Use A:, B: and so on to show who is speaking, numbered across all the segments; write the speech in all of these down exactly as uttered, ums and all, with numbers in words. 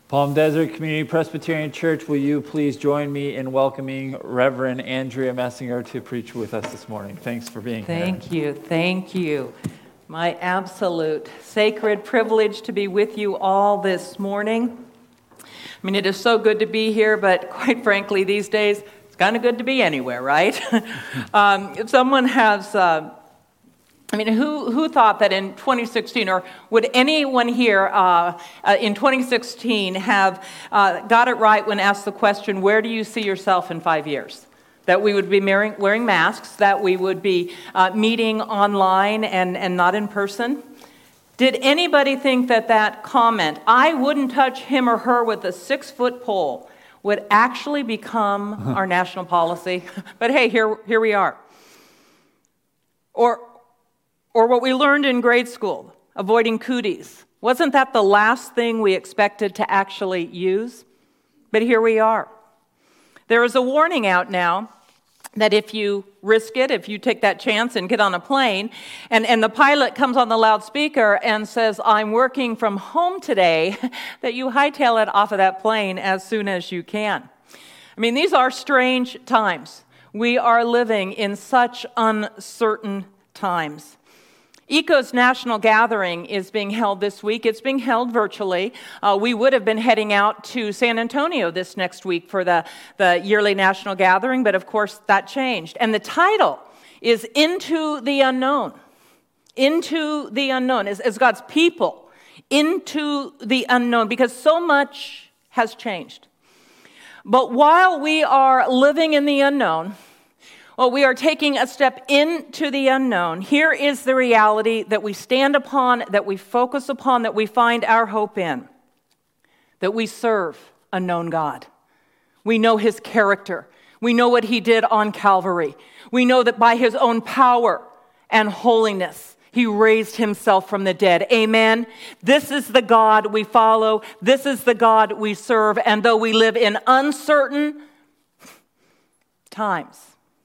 A: Palm Desert Community Presbyterian Church, will you please join me in welcoming Reverend Andrea Messinger to preach with us this morning. Thanks for being
B: Thank
A: here.
B: you, thank you. My absolute sacred privilege to be with you all this morning. I mean, it is so good to be here, but quite frankly, these days, it's kind of good to be anywhere, right? um, if someone has... Uh, I mean, who who thought that in twenty sixteen, or would anyone here uh, uh, in twenty sixteen have uh, got it right when asked the question, where do you see yourself in five years? That we would be wearing, wearing masks, that we would be uh, meeting online and, and not in person? Did anybody think that that comment, I wouldn't touch him or her with a six-foot pole, would actually become our national policy? But hey, here, here we are. Or... Or what we learned in grade school, avoiding cooties. Wasn't that the last thing we expected to actually use? But here we are. There is a warning out now that if you risk it, if you take that chance and get on a plane, and, and the pilot comes on the loudspeaker and says, I'm working from home today, that you hightail it off of that plane as soon as you can. I mean, these are strange times. We are living in such uncertain times. E C O's National Gathering is being held this week. It's being held virtually. Uh, we would have been heading out to San Antonio this next week for the, the yearly National Gathering, but of course that changed. And the title is Into the Unknown. Into the Unknown, as, as God's people, into the unknown, because so much has changed. But while we are living in the unknown, well, we are taking a step into the unknown. Here is the reality that we stand upon, that we focus upon, that we find our hope in. That we serve a known God. We know His character. We know what He did on Calvary. We know that by His own power and holiness, He raised Himself from the dead. Amen? This is the God we follow. This is the God we serve. And though we live in uncertain times,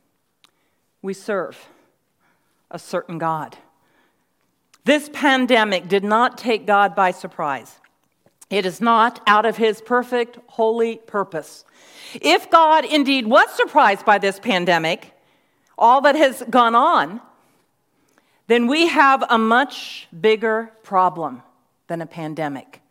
B: we serve a certain God. This pandemic did not take God by surprise. It is not out of His perfect, holy purpose. If God indeed was surprised by this pandemic, all that has gone on, then we have a much bigger problem than a pandemic.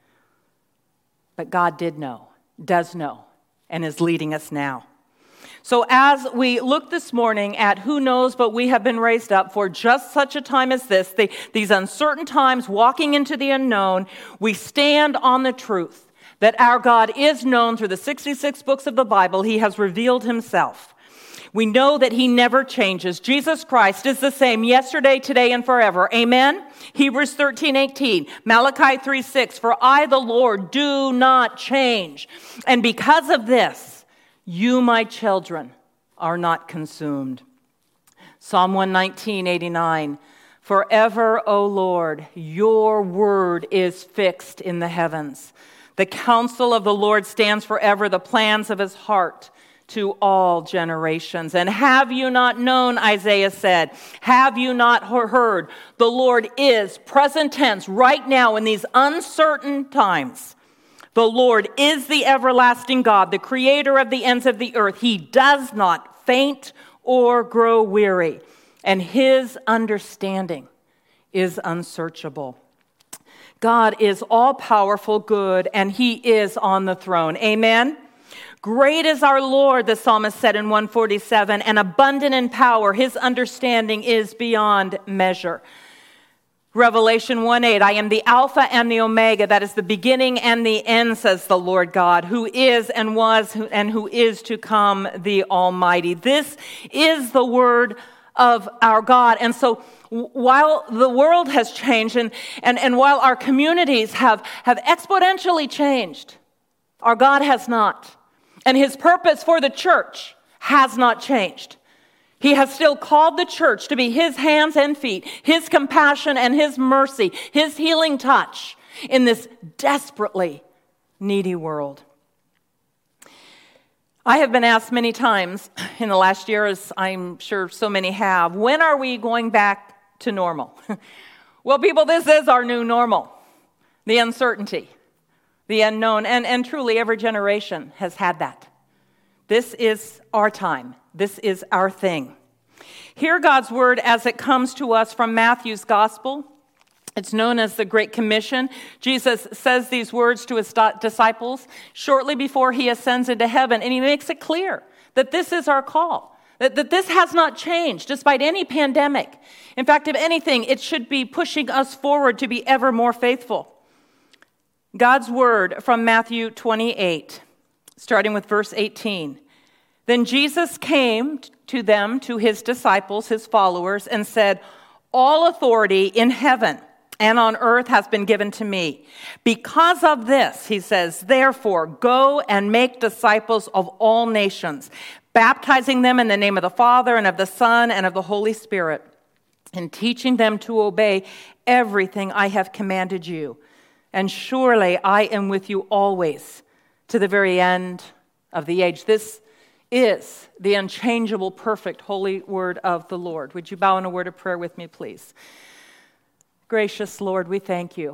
B: But God did know, does know, and is leading us now. So as we look this morning at who knows, but we have been raised up for just such a time as this, the, these uncertain times, walking into the unknown, we stand on the truth that our God is known through the sixty-six books of the Bible. He has revealed Himself. We know that He never changes. Jesus Christ is the same yesterday, today, and forever. Amen? Hebrews thirteen eighteen, Malachi three six, for I, the Lord, do not change. And because of this, you, my children, are not consumed. Psalm one nineteen eighty-nine, forever, O Lord, your word is fixed in the heavens. The counsel of the Lord stands forever, the plans of His heart to all generations. And have you not known, Isaiah said, have you not heard? The Lord is, present tense, right now in these uncertain times. The Lord is the everlasting God, the creator of the ends of the earth. He does not faint or grow weary, and His understanding is unsearchable. God is all-powerful, good, and He is on the throne. Amen? Great is our Lord, the psalmist said in one forty-seven, and abundant in power. His understanding is beyond measure. Revelation one eight, I am the Alpha and the Omega, that is the beginning and the end, says the Lord God, who is and was and who is to come, the Almighty. This is the word of our God. And so while the world has changed and, and, and while our communities have, have exponentially changed, our God has not. And His purpose for the church has not changed. He has still called the church to be His hands and feet, His compassion and His mercy, His healing touch in this desperately needy world. I have been asked many times in the last year, as I'm sure so many have, when are we going back to normal? Well, people, this is our new normal. The uncertainty, the unknown, and, and truly every generation has had that. This is our time. This is our thing. Hear God's word as it comes to us from Matthew's gospel. It's known as the Great Commission. Jesus says these words to his disciples shortly before he ascends into heaven, and he makes it clear that this is our call, that, that this has not changed despite any pandemic. In fact, if anything, it should be pushing us forward to be ever more faithful. God's word from Matthew twenty-eight, starting with verse eighteen. Then Jesus came to them, to his disciples, his followers, and said, "All authority in heaven and on earth has been given to me. Because of this," he says, "therefore go and make disciples of all nations, baptizing them in the name of the Father and of the Son and of the Holy Spirit, and teaching them to obey everything I have commanded you. And surely I am with you always to the very end of the age." This is the unchangeable, perfect, holy word of the Lord. Would you bow in a word of prayer with me, please? Gracious Lord, we thank you.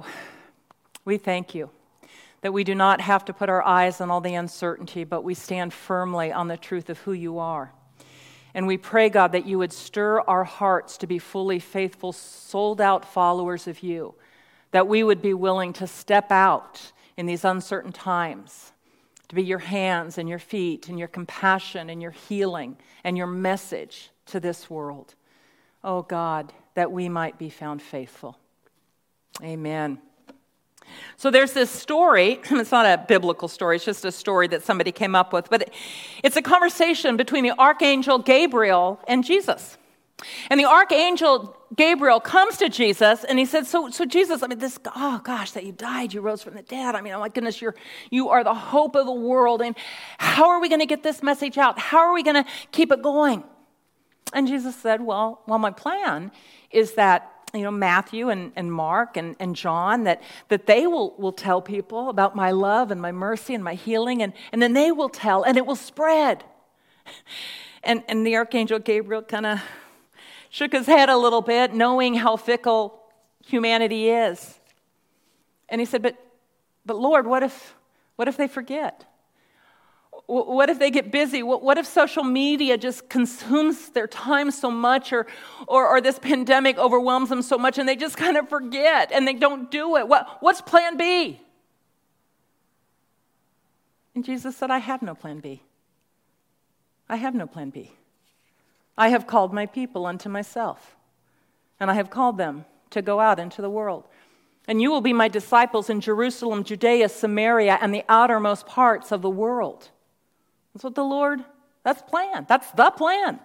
B: We thank you that we do not have to put our eyes on all the uncertainty, but we stand firmly on the truth of who you are. And we pray, God, that you would stir our hearts to be fully faithful, sold-out followers of you, that we would be willing to step out in these uncertain times, to be your hands and your feet and your compassion and your healing and your message to this world. Oh, God, that we might be found faithful. Amen. So there's this story. It's not a biblical story. It's just a story that somebody came up with. But it's a conversation between the archangel Gabriel and Jesus. And the archangel Gabriel comes to Jesus and he said, so, so Jesus, I mean, this, oh gosh, that you died, you rose from the dead. I mean, oh my goodness, you're, you are the hope of the world. And how are we going to get this message out? How are we going to keep it going? And Jesus said, well, well, my plan is that, you know, Matthew and, and Mark and, and John, that, that they will, will tell people about my love and my mercy and my healing, and, and then they will tell, and it will spread. And, and the archangel Gabriel kind of shook his head a little bit, knowing how fickle humanity is. And he said, but, but Lord, what if, what if they forget? What if they get busy? What if social media just consumes their time so much, or, or, or this pandemic overwhelms them so much and they just kind of forget and they don't do it? What, what's plan B? And Jesus said, I have no plan B. I have no plan B. I have called my people unto myself, and I have called them to go out into the world. And you will be my disciples in Jerusalem, Judea, Samaria, and the outermost parts of the world. That's what the Lord, that's plan. That's the plan.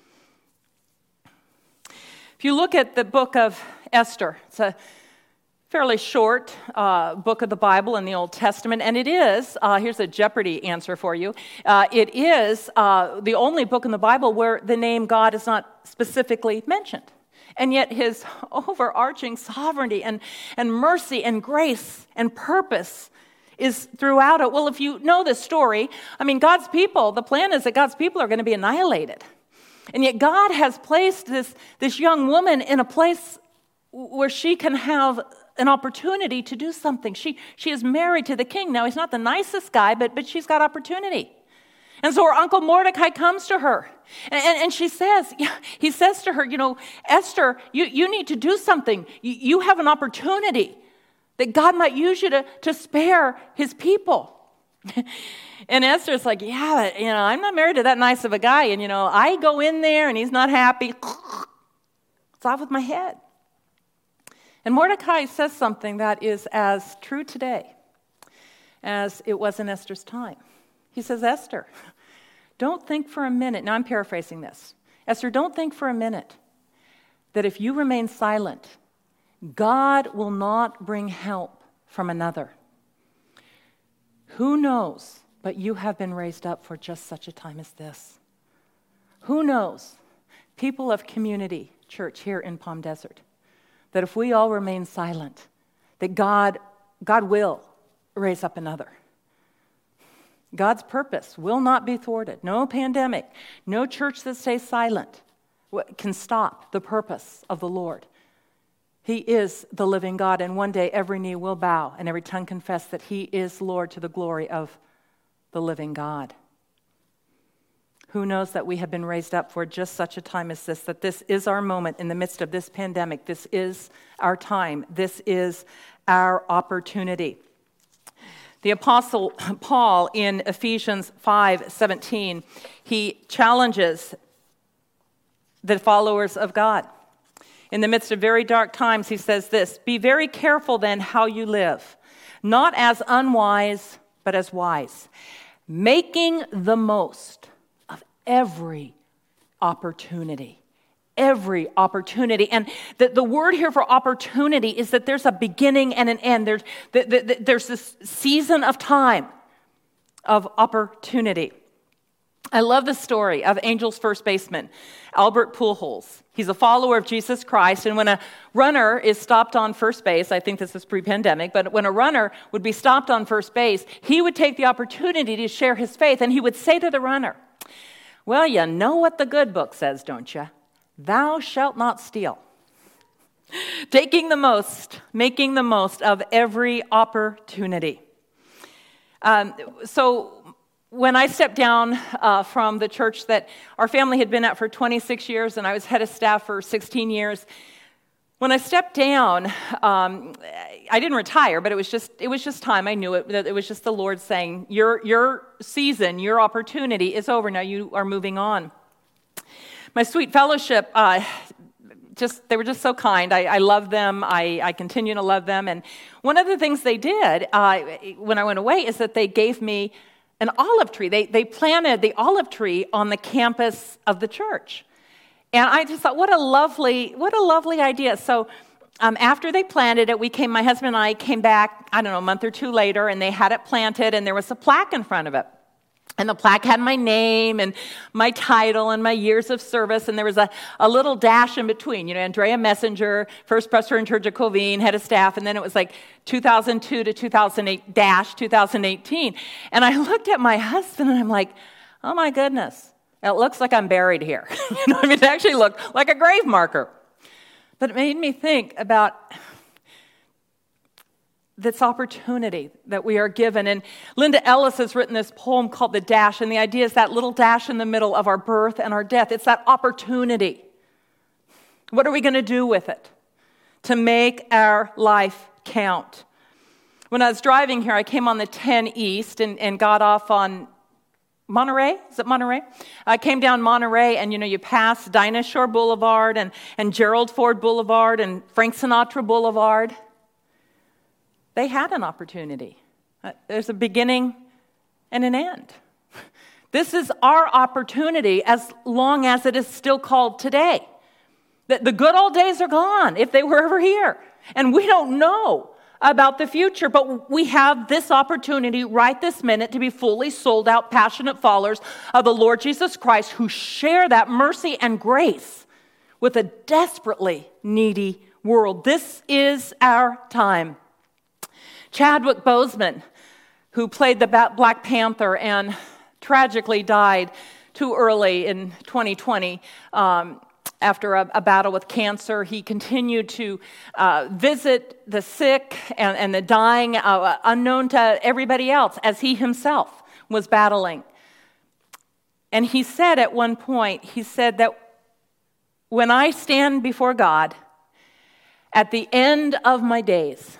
B: If you look at the book of Esther, it's a fairly short uh, book of the Bible in the Old Testament, and it is, uh, here's a Jeopardy answer for you, uh, it is uh, the only book in the Bible where the name God is not specifically mentioned. And yet his overarching sovereignty and, and mercy and grace and purpose is throughout it. Well, if you know this story, I mean, God's people, the plan is that God's people are going to be annihilated. And yet God has placed this, this young woman in a place where she can have an opportunity to do something. She, she is married to the king. Now, he's not the nicest guy, but, but she's got opportunity. And so her uncle Mordecai comes to her, and, and, and she says, he says to her, you know, Esther, you, you need to do something. You, you have an opportunity that God might use you to, to spare his people. And Esther's like, yeah, but, you know, I'm not married to that nice of a guy. And, you know, I go in there and he's not happy. It's off with my head. And Mordecai says something that is as true today as it was in Esther's time. He says, Esther, don't think for a minute. Now I'm paraphrasing this. Esther, don't think for a minute that if you remain silent, God will not bring help from another. Who knows, but you have been raised up for just such a time as this. Who knows, people of Community Church here in Palm Desert, that if we all remain silent, that God, God will raise up another. God's purpose will not be thwarted. No pandemic, no church that stays silent can stop the purpose of the Lord. He is the living God, and one day every knee will bow and every tongue confess that he is Lord to the glory of the living God. Who knows that we have been raised up for just such a time as this, that this is our moment in the midst of this pandemic. This is our time. This is our opportunity. The Apostle Paul in Ephesians five seventeen, he challenges the followers of God. In the midst of very dark times, he says this, "Be very careful then how you live, not as unwise, but as wise, making the most of every opportunity." Every opportunity. And the, the word here for opportunity is that there's a beginning and an end. There's, the, the, the, there's this season of time of opportunity. I love the story of Angels' first baseman, Albert Pujols. He's a follower of Jesus Christ, and when a runner is stopped on first base, I think this is pre-pandemic, but when a runner would be stopped on first base, he would take the opportunity to share his faith, and he would say to the runner, "Well, you know what the good book says, don't you? Thou shalt not steal." Taking the most, making the most of every opportunity. Um, so when I stepped down uh, from the church that our family had been at for twenty-six years, and I was head of staff for sixteen years, when I stepped down, um, I didn't retire, but it was just it was just time. I knew it. It was just the Lord saying, your, your season, your opportunity is over. Now you are moving on. My sweet fellowship, uh, just they were just so kind. I, I love them. I, I continue to love them. And one of the things they did uh, when I went away is that they gave me an olive tree. They, they planted the olive tree on the campus of the church. And I just thought, what a lovely, what a lovely idea. So um, after they planted it, we came, my husband and I came back, I don't know, a month or two later, and they had it planted, and there was a plaque in front of it. And the plaque had my name and my title and my years of service, and there was a, a little dash in between. You know, Andrea Messenger, First Presbyterian Church of Covine, head of staff, and then it was like two thousand two to two thousand eight dash two thousand eighteen. And I looked at my husband, and I'm like, oh my goodness, it looks like I'm buried here. You know, I mean, it actually looked like a grave marker. But it made me think about this opportunity that we are given. And Linda Ellis has written this poem called The Dash, and the idea is that little dash in the middle of our birth and our death. It's that opportunity. What are we going to do with it to make our life count? When I was driving here, I came on the ten East and, and got off on Monterey. Is it Monterey? I came down Monterey, and you know, you pass Dinah Shore Boulevard and, and Gerald Ford Boulevard and Frank Sinatra Boulevard. They had an opportunity. There's a beginning and an end. This is our opportunity as long as it is still called today. The, the good old days are gone if they were ever here. And we don't know about the future, but we have this opportunity right this minute to be fully sold out, passionate followers of the Lord Jesus Christ who share that mercy and grace with a desperately needy world. This is our time. Chadwick Boseman, who played the Black Panther and tragically died too early in twenty twenty um, after a, a battle with cancer, he continued to uh, visit the sick and, and the dying, uh, unknown to everybody else, as he himself was battling. And he said at one point, he said that when I stand before God at the end of my days,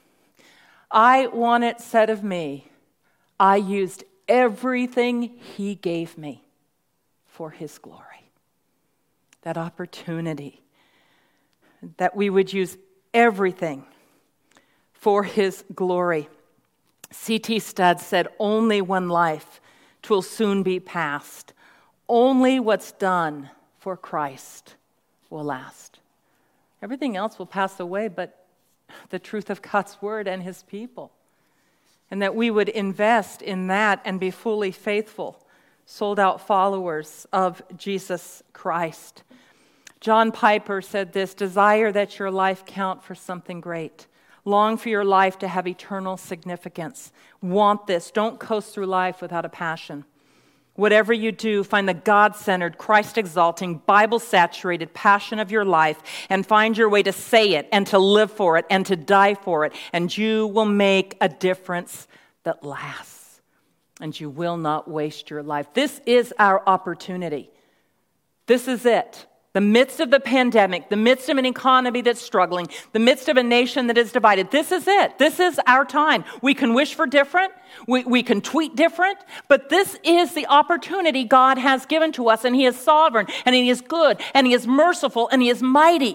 B: I want it said of me, I used everything he gave me for his glory. That opportunity, that we would use everything for his glory. C T Studd said, only one life, 'twill soon be past. Only what's done for Christ will last. Everything else will pass away, but the truth of God's word and his people. And that we would invest in that and be fully faithful, sold out followers of Jesus Christ. John Piper said this, desire that your life count for something great. Long for your life to have eternal significance. Want this. Don't coast through life without a passion. Whatever you do, find the God-centered, Christ-exalting, Bible-saturated passion of your life and find your way to say it and to live for it and to die for it, and you will make a difference that lasts, and you will not waste your life. This is our opportunity. This is it. The midst of the pandemic, the midst of an economy that's struggling, the midst of a nation that is divided, this is it. This is our time. We can wish for different, we, we can tweet different, but this is the opportunity God has given to us, and He is sovereign, and He is good, and He is merciful, and He is mighty.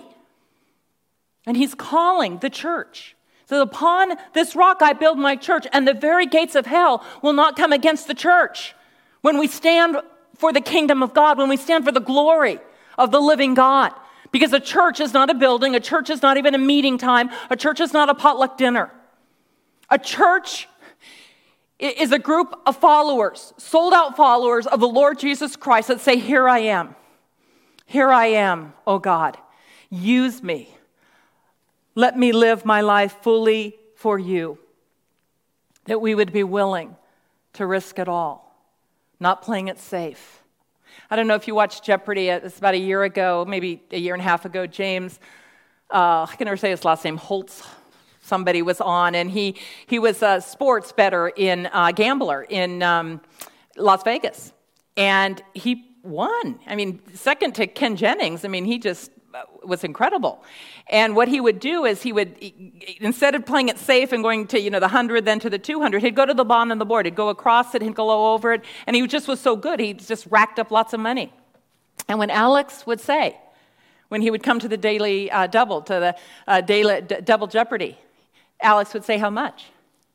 B: And He's calling the church. So upon this rock I build my church, and the very gates of hell will not come against the church. When we stand for the kingdom of God, when we stand for the glory of the living God. Because a church is not a building, a church is not even a meeting time, a church is not a potluck dinner. A church is a group of followers, sold out followers of the Lord Jesus Christ that say, here I am. Here I am, oh God. Use me. Let me live my life fully for you. That we would be willing to risk it all, not playing it safe. I don't know if you watched Jeopardy. It's about a year ago, maybe a year and a half ago. James, uh, I can never say his last name, Holtz, somebody was on, and he he was a sports bettor in uh, gambler in um, Las Vegas, and he won. I mean, second to Ken Jennings. I mean, he just was incredible. And what he would do is he would, instead of playing it safe and going to, you know, the hundred, then to the two hundred, he'd go to the bottom of the board. He'd go across it, he'd go over it, and he just was so good. He just racked up lots of money. And when Alex would say, when he would come to the daily uh, double, to the uh, daily d- double Jeopardy, Alex would say, how much?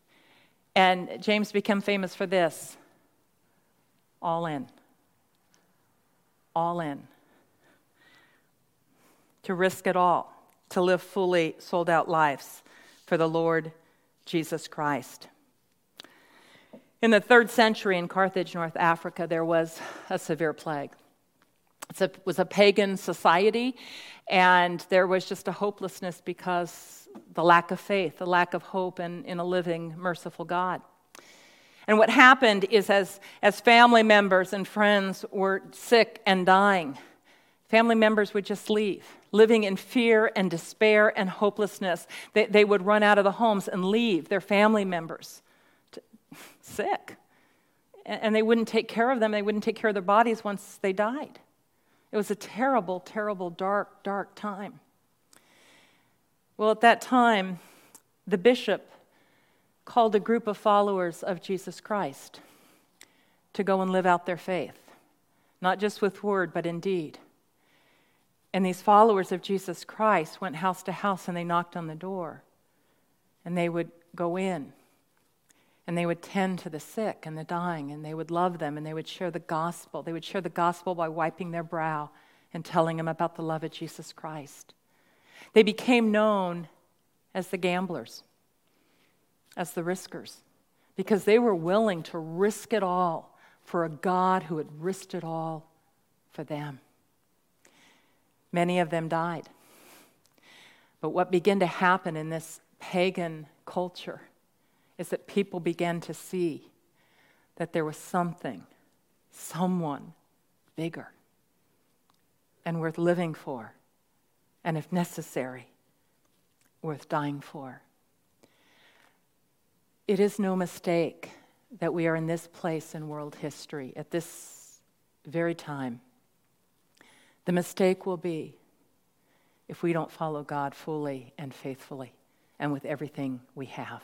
B: And James became famous for this: all in. All in. To risk it all, to live fully sold out lives for the Lord Jesus Christ. In the third century in Carthage, North Africa, there was a severe plague. It was a pagan society, and there was just a hopelessness because the lack of faith, the lack of hope in, in a living, merciful God. And what happened is as, as family members and friends were sick and dying, family members would just leave, living in fear and despair and hopelessness. They, they would run out of the homes and leave their family members to, sick. And, and they wouldn't take care of them. They wouldn't take care of their bodies once they died. It was a terrible, terrible, dark, dark time. Well, at that time, the bishop called a group of followers of Jesus Christ to go and live out their faith, not just with word, but in deed. And these followers of Jesus Christ went house to house and they knocked on the door. And they would go in. And they would tend to the sick and the dying. And they would love them. And they would share the gospel. They would share the gospel by wiping their brow and telling them about the love of Jesus Christ. They became known as the gamblers, as the riskers, because they were willing to risk it all for a God who had risked it all for them. Many of them died. But what began to happen in this pagan culture is that people began to see that there was something, someone bigger and worth living for, and if necessary, worth dying for. It is no mistake that we are in this place in world history at this very time. The mistake will be if we don't follow God fully and faithfully and with everything we have.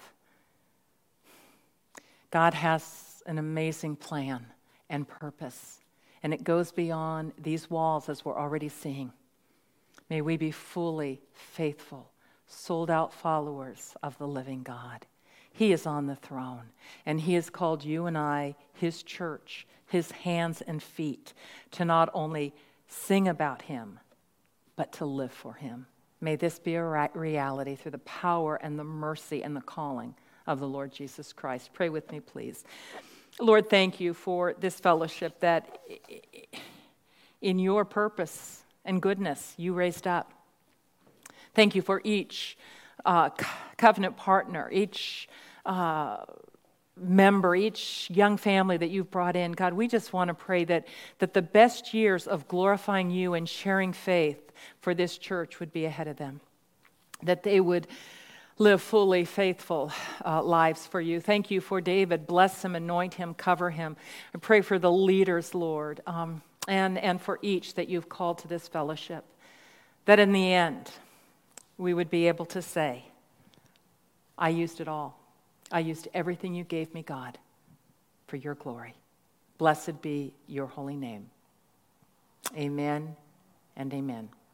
B: God has an amazing plan and purpose, and it goes beyond these walls as we're already seeing. May we be fully faithful, sold-out followers of the living God. He is on the throne, and He has called you and I, His church, His hands and feet, to not only sing about Him, but to live for Him. May this be a reality through the power and the mercy and the calling of the Lord Jesus Christ. Pray with me, please. Lord, thank you for this fellowship that in your purpose and goodness you raised up. Thank you for each uh, covenant partner, each uh, member, each young family that you've brought in, God, we just want to pray that, that the best years of glorifying you and sharing faith for this church would be ahead of them, that they would live fully faithful uh, lives for you. Thank you for David. Bless him, anoint him, cover him. I pray for the leaders, Lord, um, and, and for each that you've called to this fellowship, that in the end, we would be able to say, I used it all. I used everything you gave me, God, for your glory. Blessed be your holy name. Amen and amen.